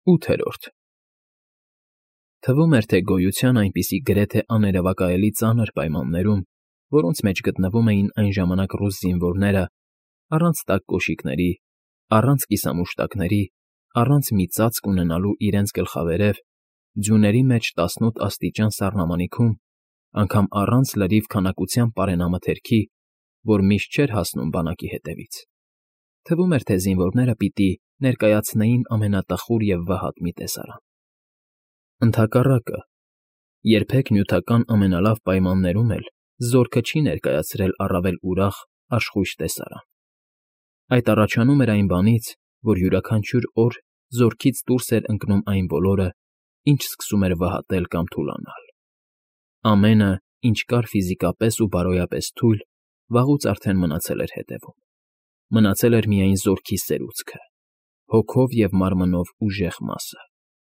8-րդ Թվում էր, թե գոյության այնպիսի գրեթե աներևակայելի ծանր պայմաններում, որոնց մեջ գտնվում էին այն ժամանակ ռուս զինվորները, առանց տաք կոշիկների, առանց կիսամուշտակների, առանց մի ծածկ ունենալու իրենց գլխավերև, ձյուների մեջ 18 աստիճան սառնամանիքում, անգամ առանց լրիվ քանակության պարենամթերքի, որ միշտ չէր հասնում բանակի հետևից, թվում էր, թե զինվորները պիտի ներկայացնեին ամենատխուր և վհատ մի տեսարան։ Ընդհակառակը, երբեք նյութական ամենալավ պայմաններում էլ զորքը չի ներկայացրել առավել ուրախ, աշխույժ տեսարան։ Այդ առաջանում էր այն բանից, որ յուրաքանչյուր օր զորքից դուրս էր ընկնում այն բոլորը, ինչ սկսում էր վհատել կամ թուլանալ։ Ամենը, ինչ կար ֆիզիկապես ու բարոյապես թույլ, վաղուց արդեն մնացել էր հետևում։ Մնացել էր միայն զորքի սերուցքը, հոգով և մարմնով ուժեղ մասը։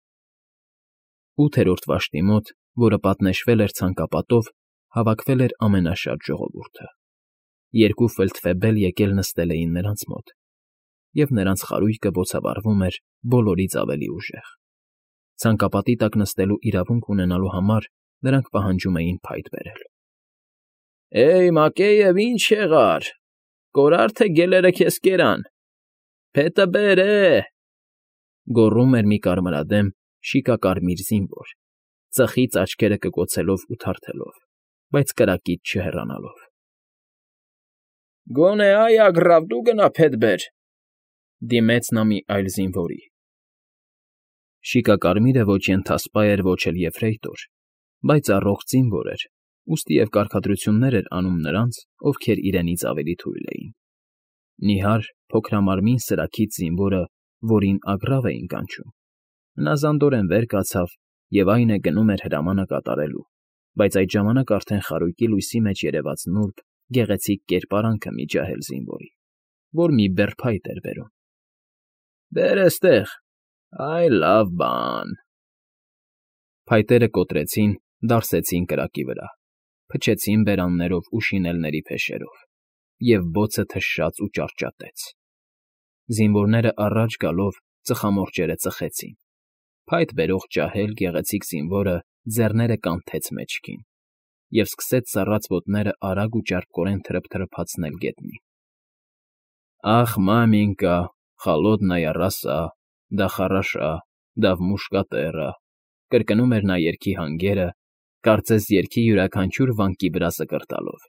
8-րդ վաշտի մոտ, որը պատնեշվել էր ցանկապատով, հավաքվել էր ամենաշատ ժողովուրդը։ 2 ֆելդֆեբել եկել նստել էին նրանց մոտ, և նրանց խարույկը բոցավառվում էր բոլորից ավելի ուժեղ։ Ցանկապատի տակ նստելու իրավունք ունենալու համար նրանք պահանջում էին փայտ բերել։ «Էյ, Մակեյև, ինչ եղար, կորա՞ր, թե գելերը քեզ կերան, փետը բեր, գոռում էր մի կարմրադեմ, շիկակարմիր զինվոր, ծխից աչքերը կկոցելով ու թարթելով, բայց կրակից չհեռանալով։ «Գոնե այ ագռավ, դու գնա փետ բեր», դիմեց նա մի այլ զինվորի։ Շիկակարմիրը ոչ ենթասպա էր, ոչ էլ եֆրեյտոր, բայց առողջ զինվոր էր, ուստի և կարգադրություններ էր անում նրանց, ովքեր իրենից ավելի թույլ էին։ Նիհար, փոքրամարմին սրաքիթ զինվորը, որին ագռավ էին կանչում, հնազանդորեն վեր կացավ և այն է գնում էր հրամանը կատարելու, բայց այդ ժամանակ արդեն խարույկի լույսի մեջ երևաց նուրբ, գեղեցիկ կերպարանքը մի ջահել զինվորի, որ մի բեռ փայտ էր բերում։ «Բեր էստեղ, այ լավ բան»։ Փայտերը կոտրեցին, դարսեցին կրակի վրա, փչեցին բերաններով ու շինելների փեշերով, և բոցը թշաց ու ճարճատեց։ Զինվորները առաջ գալով ծխամորճերը ծխեցին։ Փայտ բերող ջահել, գեղեցիկ զինվորը ձեռները կանթեց մեջքին և սկսեց սառած ոտները արագ ու ճարպկորեն թրփթրփացնել գետնին։ «Ախ, մամինկա, խալոդնայա ռասա, դա խառաշա, դա վը մուշկատեռա», կրկնում էր նա երգի հանգերը, կարծես երգի յուրաքանչյուր վանկի վրա սկրտալով։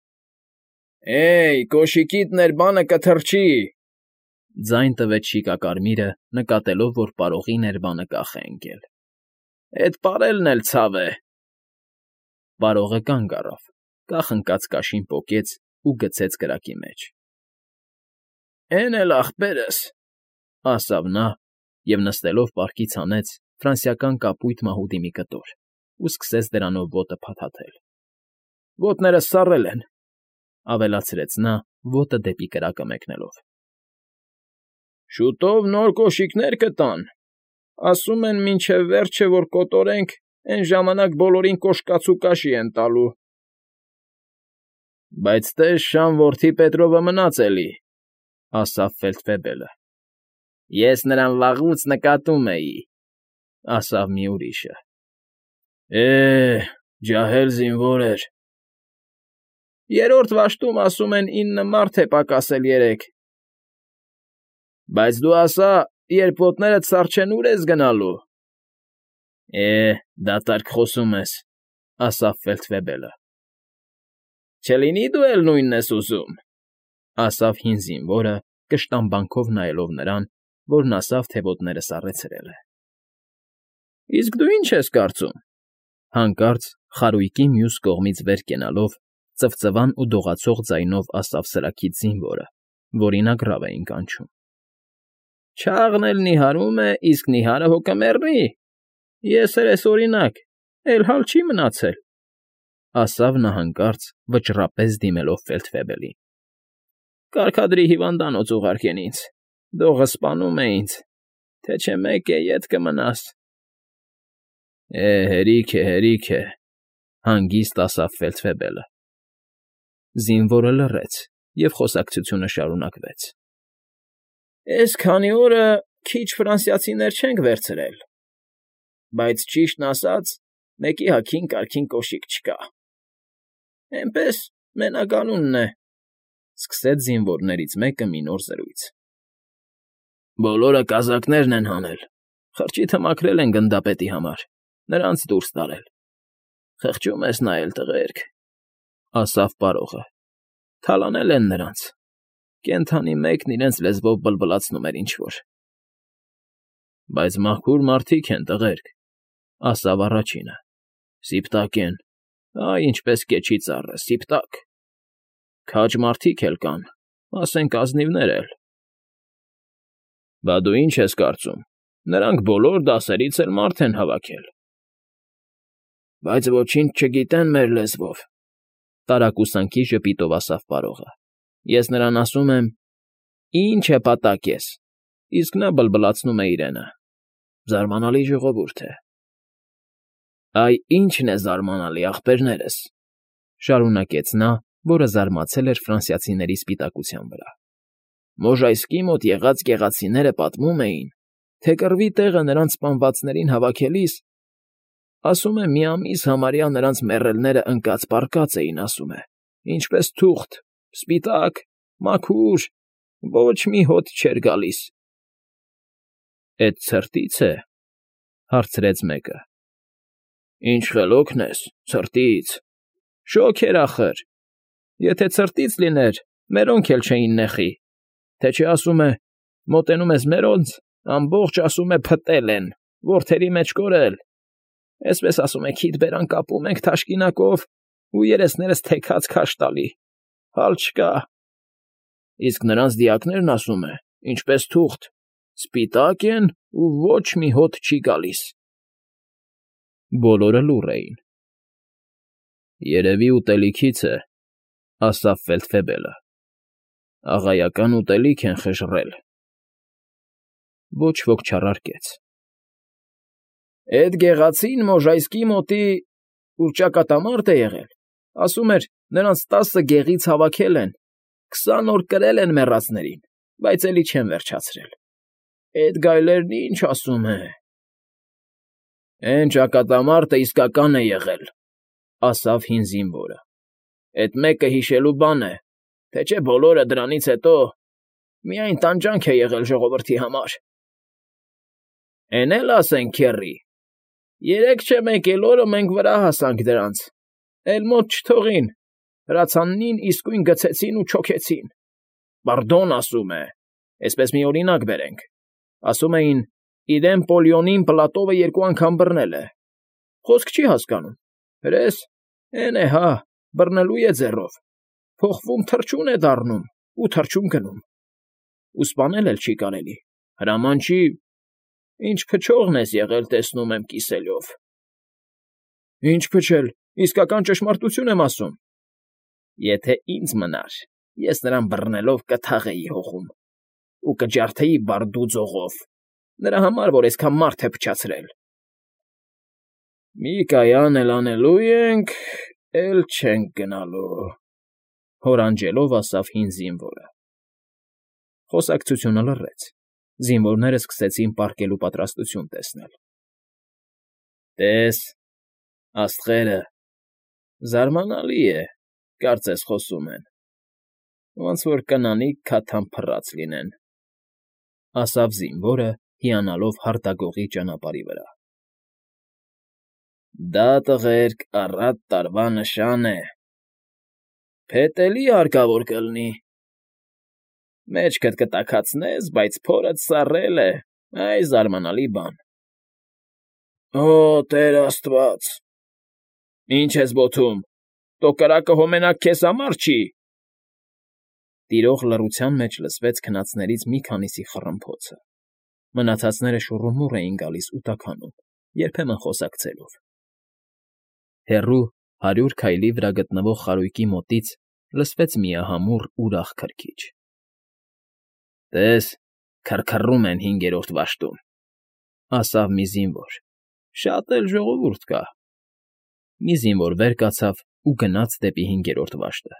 «Էյ, կոշիկիդ ներբանը կթռչի», ձայն տվեց շիկակարմիրը, նկատելով, որ պարողի ներբանը կախ է ընկել։ «Էդ պարելն էլ ցավ է»։ Պարողը կանգ առավ, կախ ընկած կաշին պոկեց ու գցեց կրակի մեջ։ «Էն էլ ախպերս», ասավ նա և նստելով պարկից հանեց ֆրանսիական կապույտ մահուդի մի կտոր ու սկսեց դրանով ոտը փաթաթել։ «Ոտներս սառել են», ավելացրեց նա, ոտը դեպի կրակը մեկնելով։ «Շուտով նոր կոշիկներ կտան, ասում են մինչև վերջը որ կոտորենք, էն ժամանակ բոլորին կոշկաց ու կաշի են տալու»։ «Բայց տես Շան որդի Պետրովը մնաց էլի», ասավ ֆելդֆեբելը։ «Ես նրան վաղուց նկատում էի», ասավ մի ուրիշը։ Ջահել զինվոր էր։ «Երրորդ վաշտում, ասում են, 9 մարդ է պակասել երեկ»։ «Բայց դու ասա, երբ ոտներդ սառչեն, ուր ես գնալու»։ Դատարկ խոսում ես, ասավ ֆելդֆեբելը։ «Չլինի դու էլ նույնն ես ուզում», ասավ հին զինվորը, կշտամբանքով նայելով նրան, որն ասավ, թե ոտները սառեցրել է։ «Իսկ դու ինչ ես կարծում»։ Հանկարծ, խարույկի մյուս կողմից վեր կենալով, ծվծվան ու դողացող ձայնով ասավ սրաքիթ զինվորը, որին ագռավ էին կանչում։ «Չաղն էլ նիհարում է, իսկ նիհարը հո կմեռնի։ Ես էլ ես օրինակ, էլ հալ չի մնացել», ասավ նա հանկարծ, վճռապես դիմելով ֆելդֆեբելին։ «Կարգադրի հիվանդանոց ուղարկեն ինձ, դողը սպանում է ինձ, թե չէ մեկ է, ետ կմնաս»։ Հերիք է, հանգիստ ասավ ֆելդֆեբելը։ Զինվորը լռեց, և խոսակցությունը շարունակվեց։ «Էս քանի օրը Քիչ ֆրանսիացիներ չենք վերցրել, բայց ճիշտն ասած, մեկի հագին կարգին կոշիկ չկա։ Էնպես մենականունն է, սկսեց զինվորներից մեկը մի նոր զրույց։ Բոլորը կազակներն են հանել, խրճիթը մաքրել են գնդապետի համար, նրանց դուրս տարել։ Խղճում ես նայել, տղերք, ասավ պարողը, թալանել են նրանց, կենդանի մեկն իրենց լեզվով բլբլացնում էր ինչ-որ։ Բայց մաքուր մարդիկ են, տղերք, ասավ առաջինը, սիպտակ են, ինչպես կեչի ծառը, սիպտակ, քաջ մարդիկ էլ կան, ասենք ազնիվներ էլ։ Բա դու ինչ ես կարծում, նրանք բոլոր դասերից էլ մարդ են հավաքել։ Բայց ոչինչ չգիտեն մեր լեզվով, տարակուսանքի ժպիտով ասավ պարողը։ Ես նրան ասում եմ. ինչ է պատակ ես, իսկ նա բլբլացնում է իրենը։ Զարմանալի ժողովուրդ է։ Այ ինչն է զարմանալի, ախպերներս, շարունակեց նա, որը զարմացել էր ֆրանսիացիների սպիտակության վրա։ Մոժայսկի մոտ եղած գեղացիները պատմում էին, թե կռվի տեղը նրանց սպանվածներին հավաքելիս, ասում է, մի ամիս համարյա նրանց մեռելները ընկած-պառկած էին, ասում է, ինչպես թուղթ, սպիտակ, մաքուր, ոչ մի հոտ չէր գալիս։ Էդ ցրտից է, հարցրեց մեկը։ Ինչ խելոքն ես, ցրտից, շոգ էր ախր, եթե ցրտից լիներ, մերոնք էլ չէին նեխի, թե չէ ասում է, մոտենում ես մերոնց, ամբողջ ասում է փտել են, որդերի մեջ կորել, այսպես ասում է քիթ բերան կապում ենք թաշկինակով ու երեսներս թեքած քաշ տալի, հալ չկա, իսկ նրանց դիակներն ասում է, ինչպես թուղթ, սպիտակ են ու ոչ մի հոտ չի գալիս։ Բոլորը լուռ էին։ Երևի ուտելիքից է, ասավ Ֆելդֆեբելը, աղայական ուտելիք են խժռել։ Ոչ ոք չառարկեց։ Էդ գեղացին Մոժայսկի մոտի ուր ճակատամարտ է եղել, ասում էր, նրանց 10 գեղից հավաքել են, 20 օր կրել են մեռածներին, բայց էլի չեն վերջացրել։ Էդ գայլերն ինչ ասում է։ Էն ճակատամարտը իսկական է եղել, ասավ հին զինվորը։ Էդ մեկը հիշելու բան է, թե չէ բոլորը դրանից հետո միայն տանջանք է եղել ժողովրդի համար։ Էն էլ ասենք, քեռի, 3 չէ մեկ էլ օրը մենք վրա հասանք դրանց, էլ մոտ չթողին, հրացանին իսկույն գցեցին ու չոքեցին։ Պարդոն ասում է, այսպես մի օրինակ բերենք, ասում էին, իրեն Պոլիոնին Պլատովը 2 անգամ բռնել է, խոսք չի հասկանում, հրես, էն է հա, բռնելու է ձեռով, փոխվում թռչուն է դառնում ու թռչուն գնում, ու սպանել էլ չի կարելի, հրաման չի, ինչ փչողն ես եղել տեսնում եմ կիսելով։ Ինչ փչել, իսկական ճշմարտություն եմ ասում։ Եթե ինձ մնար, ես նրան բռնելով կթաղեի հողում ու կջարդեի բարդու ձողով, նրա համար, որ այսքան մարդ է փչացրել։ Մի կայան էլ անելու ենք, էլ չենք գնալու, հորանջելով ասավ հին զինվորը։ Խոսակցությունը լռեց, զինվորները սկսեցին պառկելու պատրաստություն տեսնել։ Տես, աստղերը, զարմանալի է, կարծես խոսում են, ոնց որ կնանիկ քաթան փռած լինեն, ասավ զինվորը, հիանալով հարտագողի ճանապարհի վրա։ Դա տղերք առատ տարվա նշան է։ Փետելի հարկավոր կլինի։ Մեջքդ կտաքացնես, բայց փորդ սառել է, այ զարմանալի բան։ Օ, Տեր Աստված։ Ինչ ես բոթում, տո կրակը հոմենակ քեզ համար չի։ Տիրող լռության մեջ լսվեց քնածներից մի քանիսի խռմփոցը։ Մնացածները շուռումուռ էին գալիս ու տաքանում, երբեմն խոսակցելով։ Հեռու 100 քայլի վրա գտնվող խարույկի մոտից լսվեց միահամուռ ուրախ քրքիջ։ Տես, քրքռում են 5-րդ վաշտում, ասավ մի զինվոր։ Շատ էլ ժողովուրդ կա։ Մի զինվոր վեր կացավ ու գնաց դեպի 5-րդ վաշտը։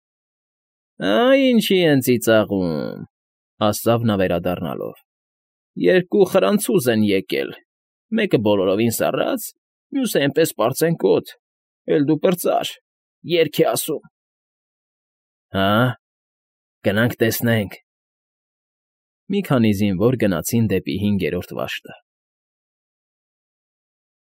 Ինչի են ծիծաղում, ասավ նա վերադառնալով։ Երկու խրանցուզ են եկել, մեկը բոլորովին սառած, մյուսը էնպես պարծենկոտ, էլ դու պրծար, երգ է ասում։ ֊ Հա՞, գնանք տեսնենք։ Մի քանի զինվոր գնացին դեպի հինգերորդ վաշտը։